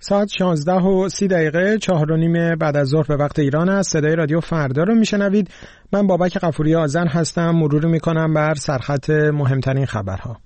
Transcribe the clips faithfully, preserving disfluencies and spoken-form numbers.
ساعت شانزده و سی دقیقه چهار و نیم بعد از ظهر به وقت ایران است. صدای رادیو فردا رو میشنوید. من بابک غفوری آذن هستم. مرور میکنم بر سرخط مهمترین خبرها.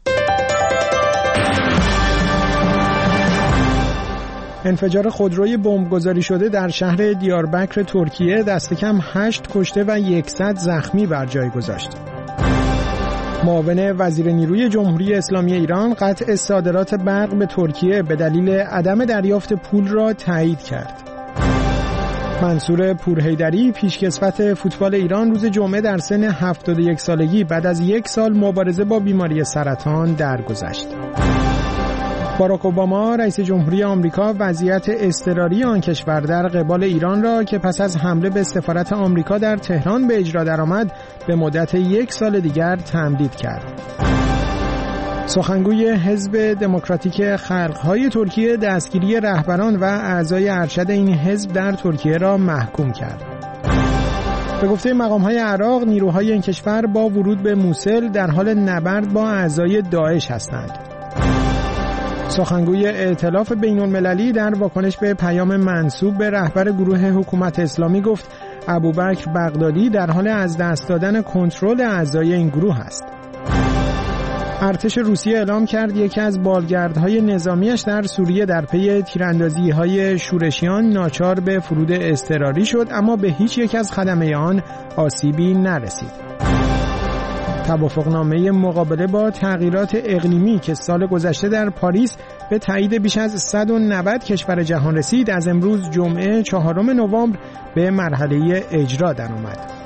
انفجار خودروی بمبگذاری شده در شهر دیاربکر ترکیه دست کم هشت کشته و صد زخمی بر جای گذاشت. معاون وزیر نیروی جمهوری اسلامی ایران قطع صادرات برق به ترکیه به دلیل عدم دریافت پول را تایید کرد. منصور پورحیدری پیشکسوت فوتبال ایران روز جمعه در سن هفتاد و یک سالگی بعد از یک سال مبارزه با بیماری سرطان درگذشت. باراک اوباما رئیس جمهوری آمریکا وضعیت اضطراری آن کشور در قبال ایران را که پس از حمله به سفارت آمریکا در تهران به اجرا درآمد به مدت یک سال دیگر تمدید کرد. سخنگوی حزب دموکراتیک خلق‌های ترکیه دستگیری رهبران و اعضای ارشد این حزب در ترکیه را محکوم کرد. به گفته مقام‌های عراق، نیروهای این کشور با ورود به موصل در حال نبرد با اعضای داعش هستند. سخنگوی ائتلاف بین‌المللی در واکنش به پیام منسوب به رهبر گروه حکومت اسلامی گفت ابوبکر بغدادی در حال از دست دادن کنترل اعضای این گروه است. ارتش روسیه اعلام کرد یکی از بالگردهای نظامیش در سوریه در پی تیراندازی‌های شورشیان ناچار به فرود اضطراری شد، اما به هیچ یک از خدمه آن آسیبی نرسید. توافقنامه مقابله با تغییرات اقلیمی که سال گذشته در پاریس به تایید بیش از صد و نود کشور جهان رسید، از امروز جمعه چهارم نوامبر به مرحله اجرا درآمد.